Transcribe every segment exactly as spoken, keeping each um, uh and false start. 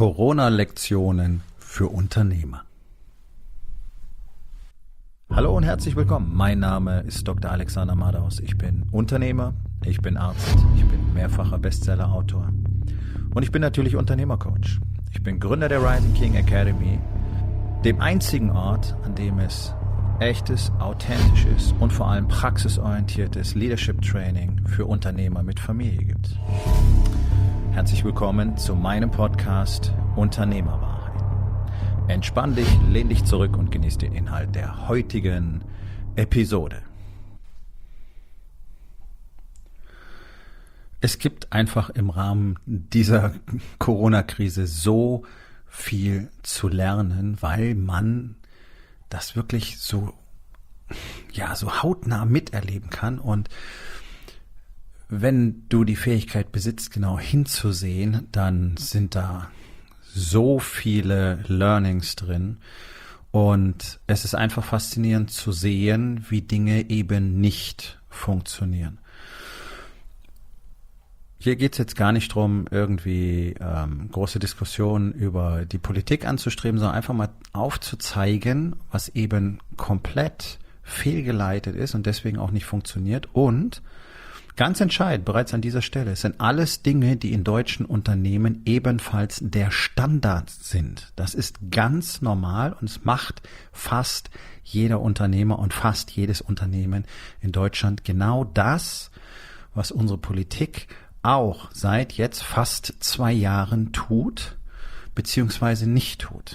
Corona-Lektionen für Unternehmer. Hallo und herzlich willkommen. Mein Name ist Doktor Alexander Madaus. Ich bin Unternehmer, ich bin Arzt, ich bin mehrfacher Bestseller-Autor und ich bin natürlich Unternehmercoach. Ich bin Gründer der Rising King Academy, dem einzigen Ort, an dem es echtes, authentisches und vor allem praxisorientiertes Leadership Training für Unternehmer mit Familie gibt. Herzlich willkommen zu meinem Podcast Unternehmerwahrheit. Entspann dich, lehn dich zurück und genieß den Inhalt der heutigen Episode. Es gibt einfach im Rahmen dieser Corona-Krise so viel zu lernen, weil man das wirklich so, ja, so hautnah miterleben kann. Und wenn du die Fähigkeit besitzt, genau hinzusehen, dann sind da so viele Learnings drin. Und es ist einfach faszinierend zu sehen, wie Dinge eben nicht funktionieren. Hier geht es jetzt gar nicht darum, irgendwie ähm, große Diskussionen über die Politik anzustreben, sondern einfach mal aufzuzeigen, was eben komplett fehlgeleitet ist und deswegen auch nicht funktioniert. Und ganz entscheidend, bereits an dieser Stelle, es sind alles Dinge, die in deutschen Unternehmen ebenfalls der Standard sind. Das ist ganz normal und es macht fast jeder Unternehmer und fast jedes Unternehmen in Deutschland genau das, was unsere Politik auch seit jetzt fast zwei Jahren tut, beziehungsweise nicht tut.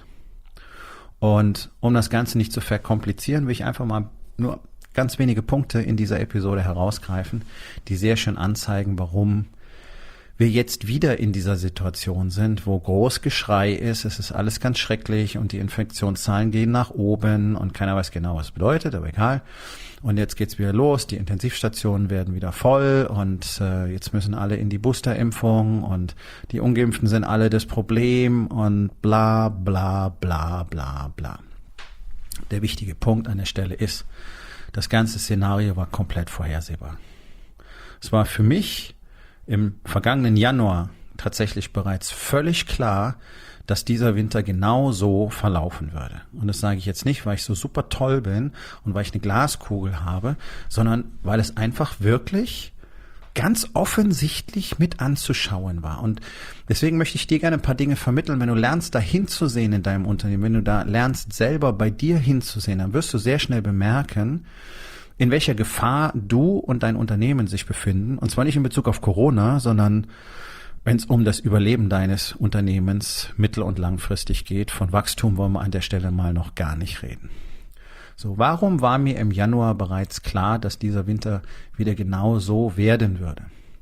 Und um das Ganze nicht zu verkomplizieren, will ich einfach mal nur ganz wenige Punkte in dieser Episode herausgreifen, die sehr schön anzeigen, warum wir jetzt wieder in dieser Situation sind, wo groß Geschrei ist, es ist alles ganz schrecklich und die Infektionszahlen gehen nach oben und keiner weiß genau, was es bedeutet, aber egal. Und jetzt geht's wieder los, die Intensivstationen werden wieder voll und äh, jetzt müssen alle in die Boosterimpfung und die Ungeimpften sind alle das Problem und bla bla bla bla bla. Der wichtige Punkt an der Stelle ist, das ganze Szenario war komplett vorhersehbar. Es war für mich im vergangenen Januar tatsächlich bereits völlig klar, dass dieser Winter genau so verlaufen würde. Und das sage ich jetzt nicht, weil ich so super toll bin und weil ich eine Glaskugel habe, sondern weil es einfach wirklich ganz offensichtlich mit anzuschauen war. Und deswegen möchte ich dir gerne ein paar Dinge vermitteln. Wenn du lernst, da hinzusehen in deinem Unternehmen, wenn du da lernst, selber bei dir hinzusehen, dann wirst du sehr schnell bemerken, in welcher Gefahr du und dein Unternehmen sich befinden. Und zwar nicht in Bezug auf Corona, sondern wenn es um das Überleben deines Unternehmens mittel- und langfristig geht. Von Wachstum wollen wir an der Stelle mal noch gar nicht reden. So, warum war mir im Januar bereits klar, dass dieser Winter wieder genau so werden würde?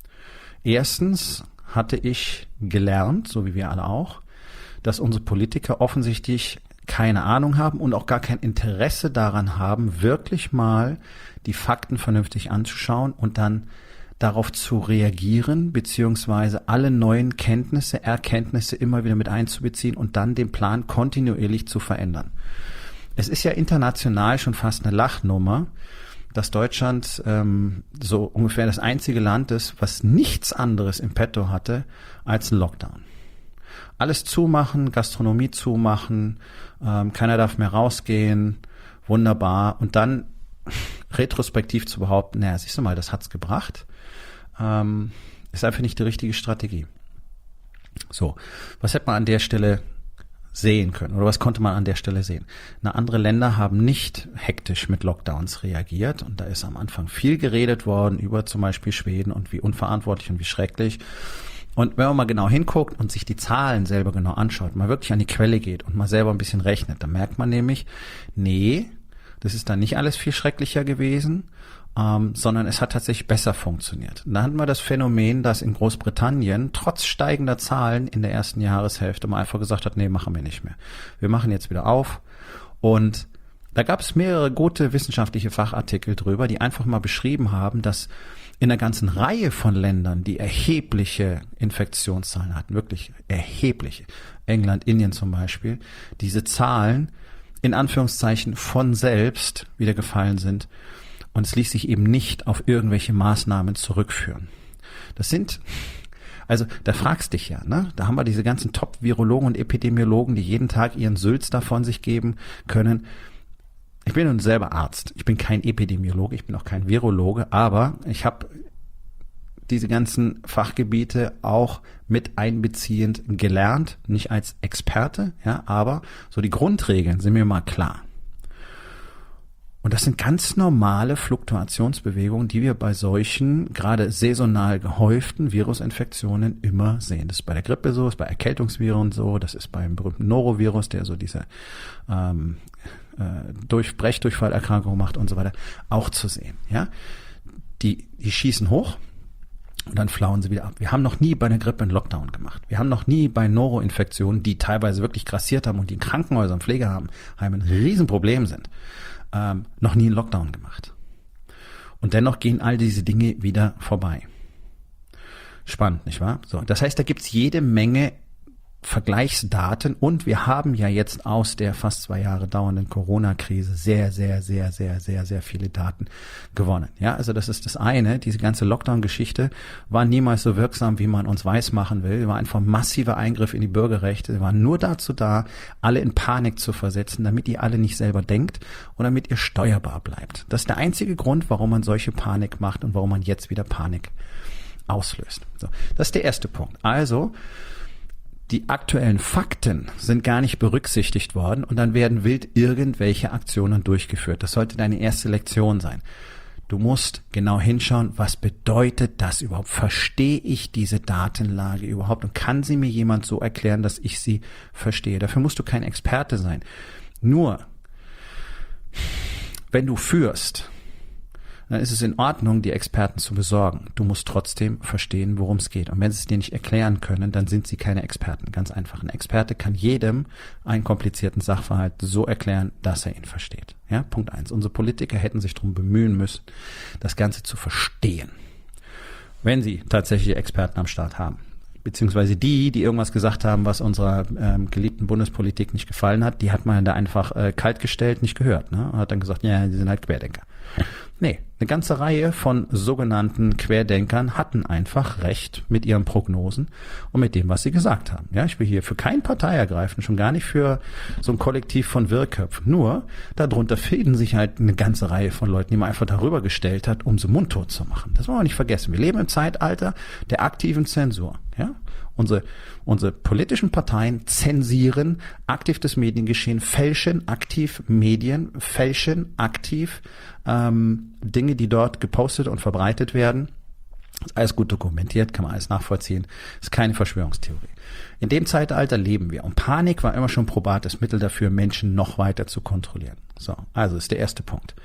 Erstens hatte ich gelernt, so wie wir alle auch, dass unsere Politiker offensichtlich keine Ahnung haben und auch gar kein Interesse daran haben, wirklich mal die Fakten vernünftig anzuschauen und dann darauf zu reagieren, beziehungsweise alle neuen Kenntnisse, Erkenntnisse immer wieder mit einzubeziehen und dann den Plan kontinuierlich zu verändern. Es ist ja international schon fast eine Lachnummer, dass Deutschland ähm, so ungefähr das einzige Land ist, was nichts anderes im Petto hatte als ein Lockdown. Alles zumachen, Gastronomie zumachen, ähm, keiner darf mehr rausgehen, wunderbar. Und dann retrospektiv zu behaupten, naja, siehst du mal, das hat's gebracht, ähm, ist einfach nicht die richtige Strategie. So, was hätte man an der Stelle sehen können oder was konnte man an der Stelle sehen? Na, andere Länder haben nicht hektisch mit Lockdowns reagiert und da ist am Anfang viel geredet worden über zum Beispiel Schweden und wie unverantwortlich und wie schrecklich. Und wenn man mal genau hinguckt und sich die Zahlen selber genau anschaut, mal wirklich an die Quelle geht und mal selber ein bisschen rechnet, dann merkt man nämlich, nee, das ist dann nicht alles viel schrecklicher gewesen, ähm, sondern es hat tatsächlich besser funktioniert. Und da hatten wir das Phänomen, dass in Großbritannien trotz steigender Zahlen in der ersten Jahreshälfte mal einfach gesagt hat, nee, machen wir nicht mehr. Wir machen jetzt wieder auf. Und da gab es mehrere gute wissenschaftliche Fachartikel drüber, die einfach mal beschrieben haben, dass in einer ganzen Reihe von Ländern, die erhebliche Infektionszahlen hatten, wirklich erhebliche, England, Indien zum Beispiel, diese Zahlen in Anführungszeichen von selbst wieder gefallen sind und es ließ sich eben nicht auf irgendwelche Maßnahmen zurückführen. Das sind Also da fragst dich ja, ne? Da haben wir diese ganzen Top-Virologen und Epidemiologen, die jeden Tag ihren Sülz davon sich geben können. Ich bin nun selber Arzt. Ich bin kein Epidemiologe, ich bin auch kein Virologe, aber ich habe diese ganzen Fachgebiete auch mit einbeziehend gelernt, nicht als Experte, ja, aber so die Grundregeln sind mir mal klar. Und das sind ganz normale Fluktuationsbewegungen, die wir bei solchen, gerade saisonal gehäuften Virusinfektionen immer sehen. Das ist bei der Grippe so, das ist bei Erkältungsviren so, das ist beim berühmten Norovirus, der so diese ähm, äh, durch Brechdurchfallerkrankung macht und so weiter, auch zu sehen. Ja, die, die schießen hoch und dann flauen sie wieder ab. Wir haben noch nie bei einer Grippe einen Lockdown gemacht. Wir haben noch nie bei Noroinfektionen, die teilweise wirklich grassiert haben und die in Krankenhäusern, Pflegeheimen ein Riesenproblem sind, Ähm, noch nie einen Lockdown gemacht. Und dennoch gehen all diese Dinge wieder vorbei. Spannend, nicht wahr? So, das heißt, da gibt's jede Menge Vergleichsdaten und wir haben ja jetzt aus der fast zwei Jahre dauernden Corona-Krise sehr, sehr, sehr, sehr, sehr, sehr viele Daten gewonnen. Ja, also das ist das eine. Diese ganze Lockdown-Geschichte war niemals so wirksam, wie man uns weismachen will. War einfach ein massiver Eingriff in die Bürgerrechte. Sie waren nur dazu da, alle in Panik zu versetzen, damit ihr alle nicht selber denkt und damit ihr steuerbar bleibt. Das ist der einzige Grund, warum man solche Panik macht und warum man jetzt wieder Panik auslöst. So, das ist der erste Punkt. Also, die aktuellen Fakten sind gar nicht berücksichtigt worden und dann werden wild irgendwelche Aktionen durchgeführt. Das sollte deine erste Lektion sein. Du musst genau hinschauen, was bedeutet das überhaupt? Verstehe ich diese Datenlage überhaupt? Und kann sie mir jemand so erklären, dass ich sie verstehe? Dafür musst du kein Experte sein. Nur, wenn du führst, dann ist es in Ordnung, die Experten zu besorgen. Du musst trotzdem verstehen, worum es geht. Und wenn sie es dir nicht erklären können, dann sind sie keine Experten. Ganz einfach. Ein Experte kann jedem einen komplizierten Sachverhalt so erklären, dass er ihn versteht. Ja, Punkt eins. Unsere Politiker hätten sich darum bemühen müssen, das Ganze zu verstehen, wenn sie tatsächlich Experten am Start haben. Beziehungsweise die, die irgendwas gesagt haben, was unserer ähm, geliebten Bundespolitik nicht gefallen hat, die hat man da einfach äh, kaltgestellt, nicht gehört. Ne? Und hat dann gesagt, ja, die sind halt Querdenker. Nee, eine ganze Reihe von sogenannten Querdenkern hatten einfach recht mit ihren Prognosen und mit dem, was sie gesagt haben. Ja, ich will hier für keine Partei ergreifen, schon gar nicht für so ein Kollektiv von Wirrköpfen. Nur, darunter finden sich halt eine ganze Reihe von Leuten, die man einfach darüber gestellt hat, um sie mundtot zu machen. Das wollen wir nicht vergessen. Wir leben im Zeitalter der aktiven Zensur. Ja, unsere, unsere politischen Parteien zensieren aktiv das Mediengeschehen, fälschen aktiv Medien, fälschen aktiv ähm, Dinge, die dort gepostet und verbreitet werden. Ist alles gut dokumentiert, kann man alles nachvollziehen. Ist keine Verschwörungstheorie. In dem Zeitalter leben wir. Und Panik war immer schon ein probates Mittel dafür, Menschen noch weiter zu kontrollieren. So, also ist der erste Punkt.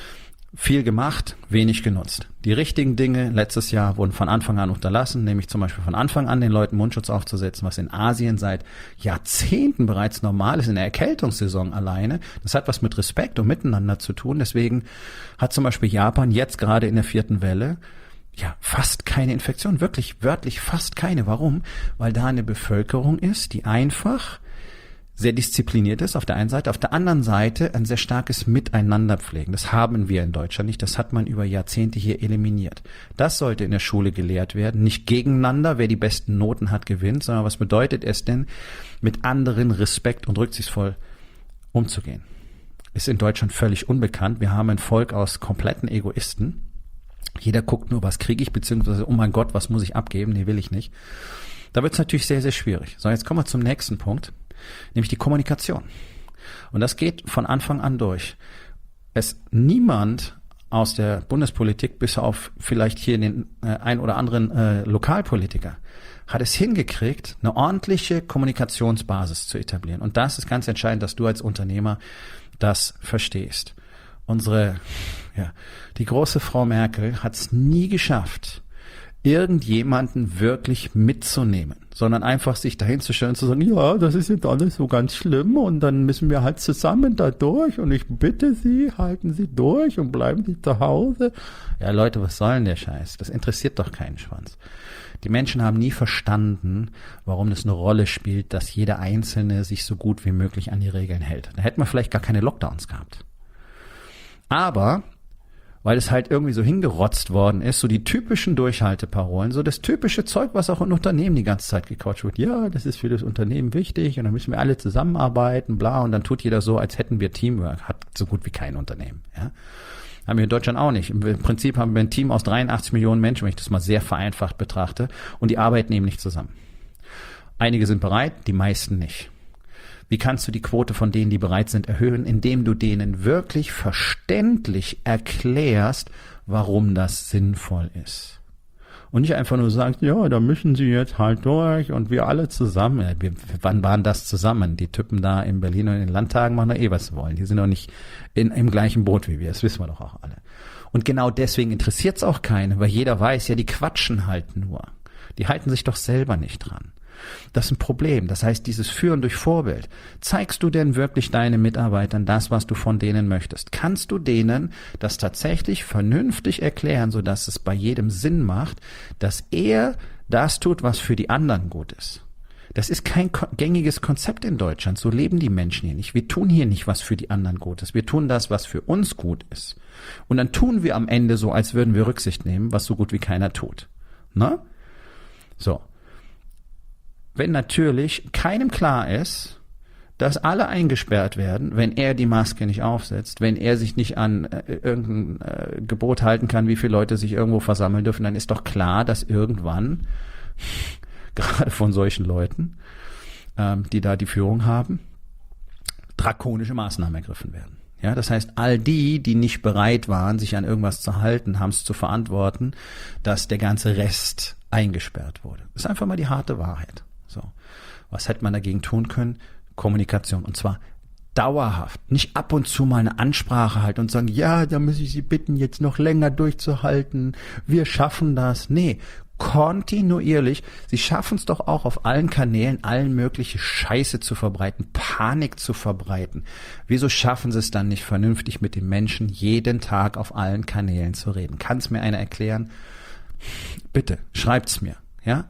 Viel gemacht, wenig genutzt. Die richtigen Dinge letztes Jahr wurden von Anfang an unterlassen, nämlich zum Beispiel von Anfang an den Leuten Mundschutz aufzusetzen, was in Asien seit Jahrzehnten bereits normal ist, in der Erkältungssaison alleine. Das hat was mit Respekt und Miteinander zu tun. Deswegen hat zum Beispiel Japan jetzt gerade in der vierten Welle ja fast keine Infektion, wirklich wörtlich fast keine. Warum? Weil da eine Bevölkerung ist, die einfach sehr diszipliniert ist auf der einen Seite, auf der anderen Seite ein sehr starkes Miteinander pflegen. Das haben wir in Deutschland nicht, das hat man über Jahrzehnte hier eliminiert. Das sollte in der Schule gelehrt werden, nicht gegeneinander, wer die besten Noten hat, gewinnt, sondern was bedeutet es denn, mit anderen respekt- und rücksichtsvoll umzugehen. Ist in Deutschland völlig unbekannt. Wir haben ein Volk aus kompletten Egoisten. Jeder guckt nur, was kriege ich, beziehungsweise, oh mein Gott, was muss ich abgeben? Nee, will ich nicht. Da wird es natürlich sehr, sehr schwierig. So, jetzt kommen wir zum nächsten Punkt. Nämlich die Kommunikation. Und das geht von Anfang an durch. Es niemand aus der Bundespolitik, bis auf vielleicht hier den äh, ein oder anderen äh, Lokalpolitiker, hat es hingekriegt, eine ordentliche Kommunikationsbasis zu etablieren. Und das ist ganz entscheidend, dass du als Unternehmer das verstehst. Unsere, ja, die große Frau Merkel hat es nie geschafft, irgendjemanden wirklich mitzunehmen, sondern einfach sich dahin zu stellen und zu sagen, ja, das ist jetzt alles so ganz schlimm und dann müssen wir halt zusammen da durch und ich bitte Sie, halten Sie durch und bleiben Sie zu Hause. Ja, Leute, was soll denn der Scheiß? Das interessiert doch keinen Schwanz. Die Menschen haben nie verstanden, warum es eine Rolle spielt, dass jeder Einzelne sich so gut wie möglich an die Regeln hält. Da hätten wir vielleicht gar keine Lockdowns gehabt. Aber weil es halt irgendwie so hingerotzt worden ist, so die typischen Durchhalteparolen, so das typische Zeug, was auch in Unternehmen die ganze Zeit gequatscht wird. Ja, das ist für das Unternehmen wichtig und dann müssen wir alle zusammenarbeiten, bla, und dann tut jeder so, als hätten wir Teamwork. Hat so gut wie kein Unternehmen, ja. Haben wir in Deutschland auch nicht. Im Prinzip haben wir ein Team aus dreiundachtzig Millionen Menschen, wenn ich das mal sehr vereinfacht betrachte, und die arbeiten eben nicht zusammen. Einige sind bereit, die meisten nicht. Wie kannst du die Quote von denen, die bereit sind, erhöhen, indem du denen wirklich verständlich erklärst, warum das sinnvoll ist? Und nicht einfach nur sagst, ja, da müssen sie jetzt halt durch und wir alle zusammen. Ja, wir, wann waren das zusammen? Die Typen da in Berlin und in den Landtagen machen doch eh, was sie wollen. Die sind doch nicht in, im gleichen Boot wie wir, das wissen wir doch auch alle. Und genau deswegen interessiert es auch keine, weil jeder weiß, ja, die quatschen halt nur. Die halten sich doch selber nicht dran. Das ist ein Problem. Das heißt, dieses Führen durch Vorbild. Zeigst du denn wirklich deinen Mitarbeitern das, was du von denen möchtest? Kannst du denen das tatsächlich vernünftig erklären, sodass es bei jedem Sinn macht, dass er das tut, was für die anderen gut ist? Das ist kein gängiges Konzept in Deutschland. So leben die Menschen hier nicht. Wir tun hier nicht, was für die anderen gut ist. Wir tun das, was für uns gut ist. Und dann tun wir am Ende so, als würden wir Rücksicht nehmen, was so gut wie keiner tut. Na? So. Wenn natürlich keinem klar ist, dass alle eingesperrt werden, wenn er die Maske nicht aufsetzt, wenn er sich nicht an äh, irgendein äh, Gebot halten kann, wie viele Leute sich irgendwo versammeln dürfen, dann ist doch klar, dass irgendwann, gerade von solchen Leuten, ähm, die da die Führung haben, drakonische Maßnahmen ergriffen werden. Ja, das heißt, all die, die nicht bereit waren, sich an irgendwas zu halten, haben es zu verantworten, dass der ganze Rest eingesperrt wurde. Das ist einfach mal die harte Wahrheit. So. Was hätte man dagegen tun können? Kommunikation. Und zwar dauerhaft. Nicht ab und zu mal eine Ansprache halten und sagen, ja, da muss ich Sie bitten, jetzt noch länger durchzuhalten. Wir schaffen das. Nee, kontinuierlich. Sie schaffen es doch auch auf allen Kanälen, allen mögliche Scheiße zu verbreiten, Panik zu verbreiten. Wieso schaffen Sie es dann nicht vernünftig mit den Menschen jeden Tag auf allen Kanälen zu reden? Kann es mir einer erklären? Bitte, schreibt's mir, ja?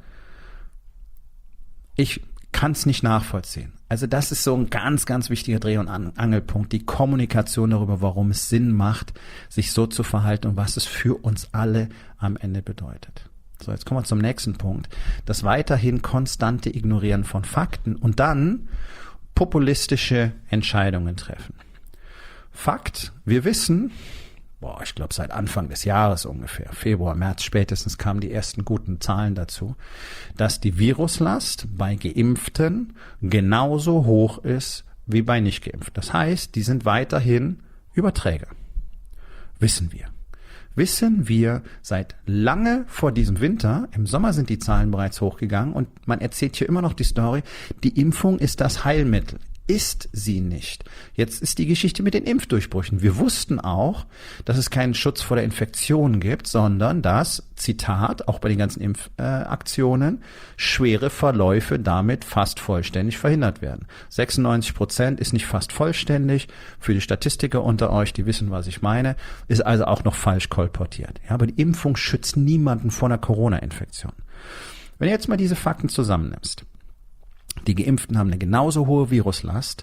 Ich kann es nicht nachvollziehen. Also das ist so ein ganz, ganz wichtiger Dreh- und Angelpunkt, die Kommunikation darüber, warum es Sinn macht, sich so zu verhalten und was es für uns alle am Ende bedeutet. So, jetzt kommen wir zum nächsten Punkt. Das weiterhin konstante Ignorieren von Fakten und dann populistische Entscheidungen treffen. Fakt, wir wissen, boah, ich glaube seit Anfang des Jahres ungefähr, Februar, März spätestens kamen die ersten guten Zahlen dazu, dass die Viruslast bei Geimpften genauso hoch ist wie bei Nicht-Geimpften. Das heißt, die sind weiterhin Überträger. Wissen wir. Wissen wir seit lange vor diesem Winter. Im Sommer sind die Zahlen bereits hochgegangen und man erzählt hier immer noch die Story, die Impfung ist das Heilmittel. Ist sie nicht. Jetzt ist die Geschichte mit den Impfdurchbrüchen. Wir wussten auch, dass es keinen Schutz vor der Infektion gibt, sondern dass, Zitat, auch bei den ganzen Impfaktionen, äh, schwere Verläufe damit fast vollständig verhindert werden. sechsundneunzig Prozent ist nicht fast vollständig. Für die Statistiker unter euch, die wissen, was ich meine, ist also auch noch falsch kolportiert. Ja, aber die Impfung schützt niemanden vor einer Corona-Infektion. Wenn du jetzt mal diese Fakten zusammennimmst, die Geimpften haben eine genauso hohe Viruslast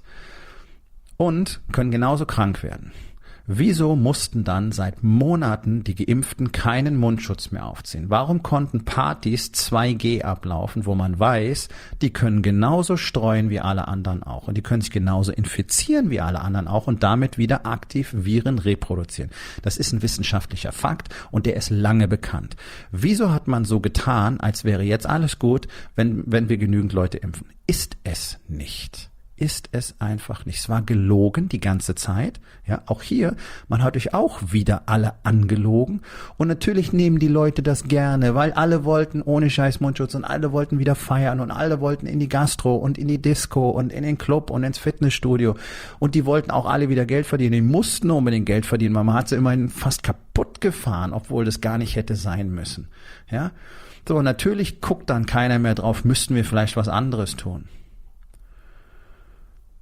und können genauso krank werden. Wieso mussten dann seit Monaten die Geimpften keinen Mundschutz mehr aufziehen? Warum konnten Partys zwei G ablaufen, wo man weiß, die können genauso streuen wie alle anderen auch und die können sich genauso infizieren wie alle anderen auch und damit wieder aktiv Viren reproduzieren? Das ist ein wissenschaftlicher Fakt und der ist lange bekannt. Wieso hat man so getan, als wäre jetzt alles gut, wenn, wenn wir genügend Leute impfen? Ist es nicht. Ist es einfach nicht. Es war gelogen die ganze Zeit. Ja, auch hier, man hat euch auch wieder alle angelogen. Und natürlich nehmen die Leute das gerne, weil alle wollten ohne Scheiß Mundschutz und alle wollten wieder feiern und alle wollten in die Gastro und in die Disco und in den Club und ins Fitnessstudio. Und die wollten auch alle wieder Geld verdienen. Die mussten unbedingt Geld verdienen, weil man hat sie immerhin fast kaputt gefahren, obwohl das gar nicht hätte sein müssen. Ja, so, natürlich guckt dann keiner mehr drauf, müssten wir vielleicht was anderes tun.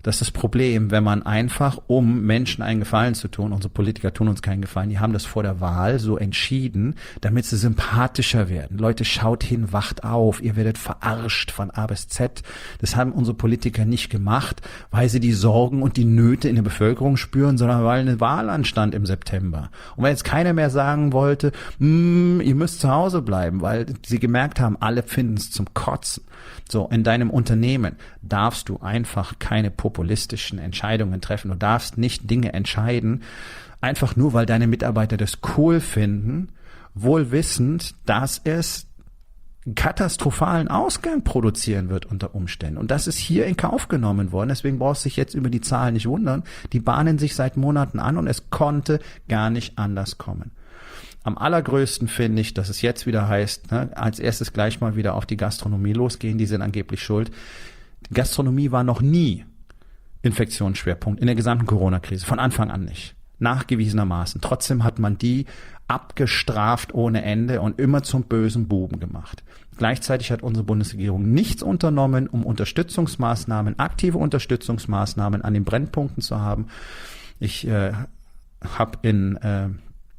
Das ist das Problem, wenn man einfach, um Menschen einen Gefallen zu tun, unsere Politiker tun uns keinen Gefallen, die haben das vor der Wahl so entschieden, damit sie sympathischer werden. Leute, schaut hin, wacht auf, ihr werdet verarscht von A bis Z. Das haben unsere Politiker nicht gemacht, weil sie die Sorgen und die Nöte in der Bevölkerung spüren, sondern weil eine Wahl anstand im September. Und weil jetzt keiner mehr sagen wollte, ihr müsst zu Hause bleiben, weil sie gemerkt haben, alle finden es zum Kotzen. So, in deinem Unternehmen darfst du einfach keine populistischen Entscheidungen treffen. Du darfst nicht Dinge entscheiden, einfach nur, weil deine Mitarbeiter das cool finden, wohl wissend, dass es katastrophalen Ausgang produzieren wird unter Umständen. Und das ist hier in Kauf genommen worden. Deswegen brauchst du dich jetzt über die Zahlen nicht wundern. Die bahnen sich seit Monaten an und es konnte gar nicht anders kommen. Am allergrößten finde ich, dass es jetzt wieder heißt, ne, als erstes gleich mal wieder auf die Gastronomie losgehen, die sind angeblich schuld. Die Gastronomie war noch nie Infektionsschwerpunkt in der gesamten Corona-Krise, von Anfang an nicht, nachgewiesenermaßen. Trotzdem hat man die abgestraft ohne Ende und immer zum bösen Buben gemacht. Gleichzeitig hat unsere Bundesregierung nichts unternommen, um Unterstützungsmaßnahmen, aktive Unterstützungsmaßnahmen an den Brennpunkten zu haben. Ich äh, habe in äh,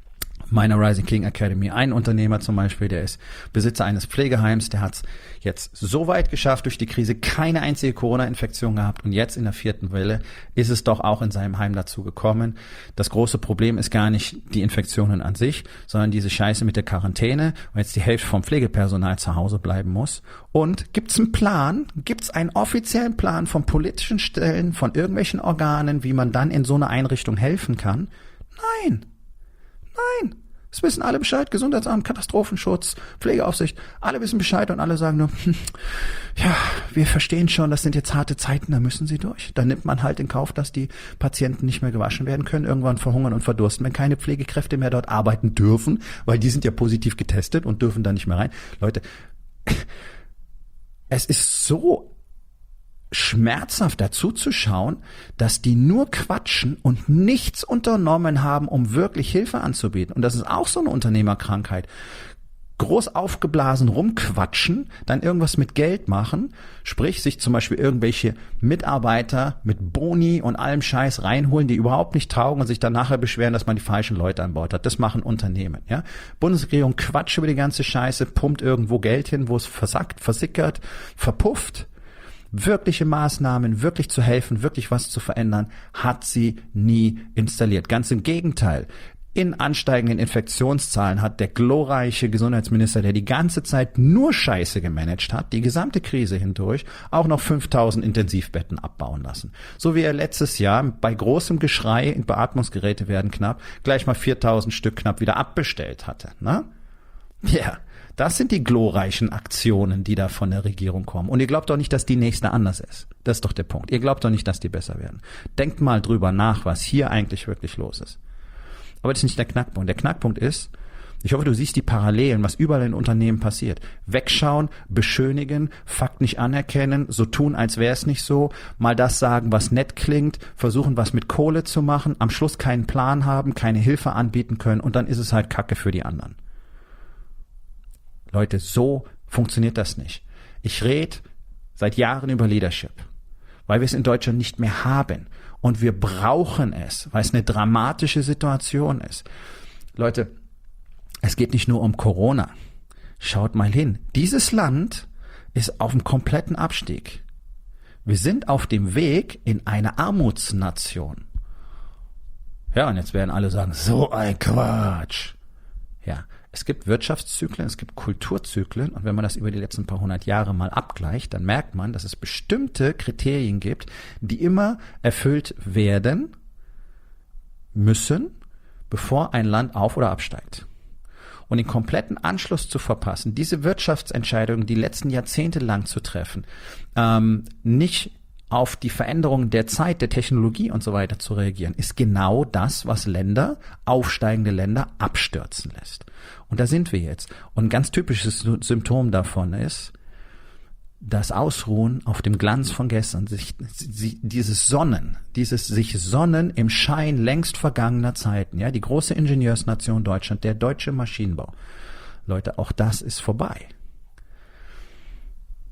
meiner Rising King Academy einen Unternehmer zum Beispiel, der ist Besitzer eines Pflegeheims, der hat es jetzt so weit geschafft durch die Krise, keine einzige Corona-Infektion gehabt und jetzt in der vierten Welle ist es doch auch in seinem Heim dazu gekommen. Das große Problem ist gar nicht die Infektionen an sich, sondern diese Scheiße mit der Quarantäne, weil jetzt die Hälfte vom Pflegepersonal zu Hause bleiben muss. Und gibt's einen Plan, gibt's einen offiziellen Plan von politischen Stellen, von irgendwelchen Organen, wie man dann in so einer Einrichtung helfen kann? Nein. Nein, es wissen alle Bescheid, Gesundheitsamt, Katastrophenschutz, Pflegeaufsicht, alle wissen Bescheid und alle sagen nur, hm, ja, wir verstehen schon, das sind jetzt harte Zeiten, da müssen sie durch. Da nimmt man halt in Kauf, dass die Patienten nicht mehr gewaschen werden können, irgendwann verhungern und verdursten, wenn keine Pflegekräfte mehr dort arbeiten dürfen, weil die sind ja positiv getestet und dürfen da nicht mehr rein. Leute, es ist so schmerzhaft dazu zu schauen, dass die nur quatschen und nichts unternommen haben, um wirklich Hilfe anzubieten. Und das ist auch so eine Unternehmerkrankheit. Groß aufgeblasen rumquatschen, dann irgendwas mit Geld machen, sprich sich zum Beispiel irgendwelche Mitarbeiter mit Boni und allem Scheiß reinholen, die überhaupt nicht taugen und sich dann nachher beschweren, dass man die falschen Leute an Bord hat. Das machen Unternehmen. Ja, Bundesregierung quatscht über die ganze Scheiße, pumpt irgendwo Geld hin, wo es versackt, versickert, verpufft. Wirkliche Maßnahmen, wirklich zu helfen, wirklich was zu verändern, hat sie nie installiert. Ganz im Gegenteil. In ansteigenden Infektionszahlen hat der glorreiche Gesundheitsminister, der die ganze Zeit nur Scheiße gemanagt hat, die gesamte Krise hindurch, auch noch fünftausend Intensivbetten abbauen lassen. So wie er letztes Jahr bei großem Geschrei, Beatmungsgeräte werden knapp, gleich mal viertausend Stück knapp wieder abbestellt hatte. Ne? Ja. Das sind die glorreichen Aktionen, die da von der Regierung kommen. Und ihr glaubt doch nicht, dass die nächste anders ist. Das ist doch der Punkt. Ihr glaubt doch nicht, dass die besser werden. Denkt mal drüber nach, was hier eigentlich wirklich los ist. Aber das ist nicht der Knackpunkt. Der Knackpunkt ist, ich hoffe, du siehst die Parallelen, was überall in Unternehmen passiert. Wegschauen, beschönigen, Fakt nicht anerkennen, so tun, als wäre es nicht so, mal das sagen, was nett klingt, versuchen, was mit Kohle zu machen, am Schluss keinen Plan haben, keine Hilfe anbieten können und dann ist es halt Kacke für die anderen. Leute, so funktioniert das nicht. Ich rede seit Jahren über Leadership, weil wir es in Deutschland nicht mehr haben. Und wir brauchen es, weil es eine dramatische Situation ist. Leute, es geht nicht nur um Corona. Schaut mal hin. Dieses Land ist auf einem kompletten Abstieg. Wir sind auf dem Weg in eine Armutsnation. Ja, und jetzt werden alle sagen, so ein Quatsch. Ja. Es gibt Wirtschaftszyklen, es gibt Kulturzyklen und wenn man das über die letzten paar hundert Jahre mal abgleicht, dann merkt man, dass es bestimmte Kriterien gibt, die immer erfüllt werden müssen, bevor ein Land auf- oder absteigt. Und den kompletten Anschluss zu verpassen, diese Wirtschaftsentscheidungen die letzten Jahrzehnte lang zu treffen, ähm, nicht auf die Veränderungen der Zeit, der Technologie und so weiter zu reagieren, ist genau das, was Länder, aufsteigende Länder, abstürzen lässt. Und da sind wir jetzt. Und ein ganz typisches Symptom davon ist, das Ausruhen auf dem Glanz von gestern, sich, dieses Sonnen, dieses sich Sonnen im Schein längst vergangener Zeiten, ja, die große Ingenieursnation Deutschland, der deutsche Maschinenbau. Leute, auch das ist vorbei.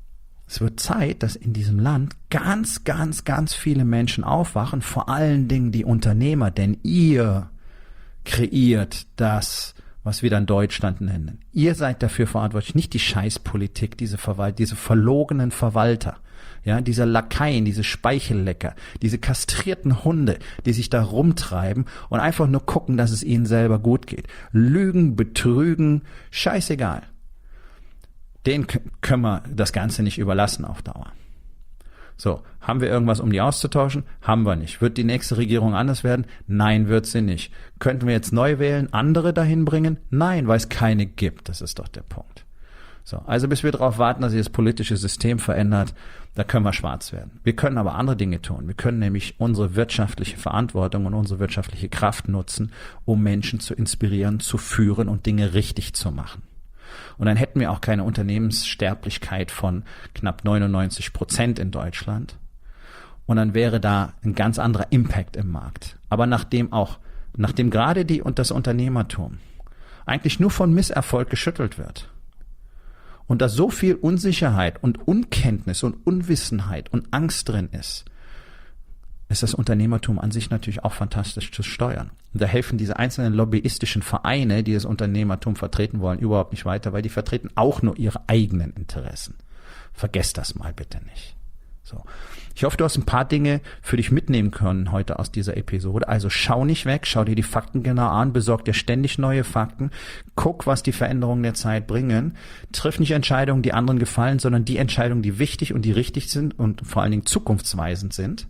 Es wird Zeit, dass in diesem Land ganz, ganz, ganz viele Menschen aufwachen, vor allen Dingen die Unternehmer, denn ihr kreiert das, was wir dann Deutschland nennen. Ihr seid dafür verantwortlich, nicht die Scheißpolitik, diese Verwalt, diese verlogenen Verwalter, ja, diese Lakaien, diese Speichellecker, diese kastrierten Hunde, die sich da rumtreiben und einfach nur gucken, dass es ihnen selber gut geht. Lügen, betrügen, scheißegal. Den können wir das Ganze nicht überlassen auf Dauer. So, haben wir irgendwas, um die auszutauschen? Haben wir nicht. Wird die nächste Regierung anders werden? Nein, wird sie nicht. Könnten wir jetzt neu wählen, andere dahin bringen? Nein, weil es keine gibt. Das ist doch der Punkt. So, also bis wir darauf warten, dass sich das politische System verändert, da können wir schwarz werden. Wir können aber andere Dinge tun. Wir können nämlich unsere wirtschaftliche Verantwortung und unsere wirtschaftliche Kraft nutzen, um Menschen zu inspirieren, zu führen und Dinge richtig zu machen. Und dann hätten wir auch keine Unternehmenssterblichkeit von knapp neunundneunzig Prozent in Deutschland. Und dann wäre da ein ganz anderer Impact im Markt. Aber nachdem auch, nachdem gerade die und das Unternehmertum eigentlich nur von Misserfolg geschüttelt wird und da so viel Unsicherheit und Unkenntnis und Unwissenheit und Angst drin ist, ist das Unternehmertum an sich natürlich auch fantastisch zu steuern. Und da helfen diese einzelnen lobbyistischen Vereine, die das Unternehmertum vertreten wollen, überhaupt nicht weiter, weil die vertreten auch nur ihre eigenen Interessen. Vergesst das mal bitte nicht. So. Ich hoffe, du hast ein paar Dinge für dich mitnehmen können heute aus dieser Episode. Also schau nicht weg, schau dir die Fakten genau an, besorg dir ständig neue Fakten, guck, was die Veränderungen der Zeit bringen. Triff nicht Entscheidungen, die anderen gefallen, sondern die Entscheidungen, die wichtig und die richtig sind und vor allen Dingen zukunftsweisend sind.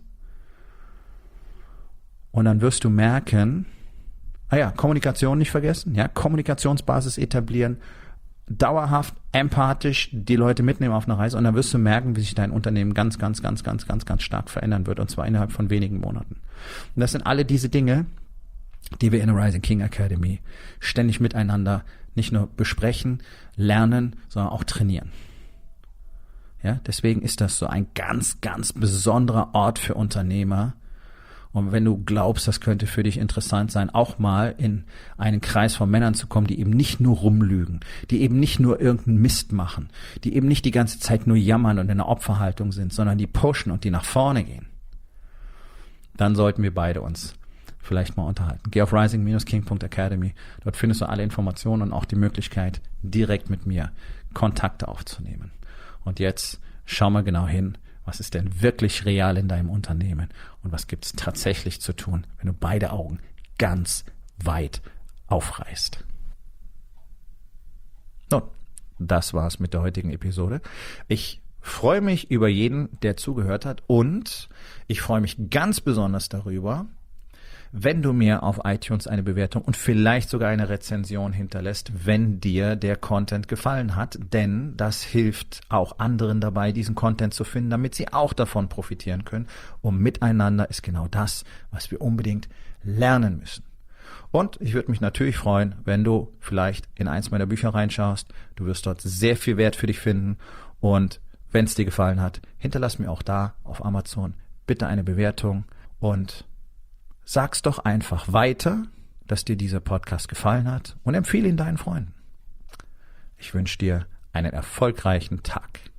Und dann wirst du merken, ah ja, Kommunikation nicht vergessen, ja, Kommunikationsbasis etablieren, dauerhaft, empathisch die Leute mitnehmen auf eine Reise und dann wirst du merken, wie sich dein Unternehmen ganz, ganz, ganz, ganz, ganz, ganz stark verändern wird und zwar innerhalb von wenigen Monaten. Und das sind alle diese Dinge, die wir in der Rising King Academy ständig miteinander nicht nur besprechen, lernen, sondern auch trainieren. Ja, deswegen ist das so ein ganz, ganz besonderer Ort für Unternehmer. Und wenn du glaubst, das könnte für dich interessant sein, auch mal in einen Kreis von Männern zu kommen, die eben nicht nur rumlügen, die eben nicht nur irgendeinen Mist machen, die eben nicht die ganze Zeit nur jammern und in einer Opferhaltung sind, sondern die pushen und die nach vorne gehen, dann sollten wir beide uns vielleicht mal unterhalten. Geh auf rising dash king punkt academy. Dort findest du alle Informationen und auch die Möglichkeit, direkt mit mir Kontakte aufzunehmen. Und jetzt schau mal genau hin, was ist denn wirklich real in deinem Unternehmen und was gibt es tatsächlich zu tun, wenn du beide Augen ganz weit aufreißt. Nun, das war's mit der heutigen Episode. Ich freue mich über jeden, der zugehört hat und ich freue mich ganz besonders darüber, wenn du mir auf iTunes eine Bewertung und vielleicht sogar eine Rezension hinterlässt, wenn dir der Content gefallen hat, denn das hilft auch anderen dabei, diesen Content zu finden, damit sie auch davon profitieren können. Und miteinander ist genau das, was wir unbedingt lernen müssen. Und ich würde mich natürlich freuen, wenn du vielleicht in eins meiner Bücher reinschaust. Du wirst dort sehr viel Wert für dich finden und wenn es dir gefallen hat, hinterlass mir auch da auf Amazon bitte eine Bewertung und sag's doch einfach weiter, dass dir dieser Podcast gefallen hat und empfehle ihn deinen Freunden. Ich wünsche dir einen erfolgreichen Tag.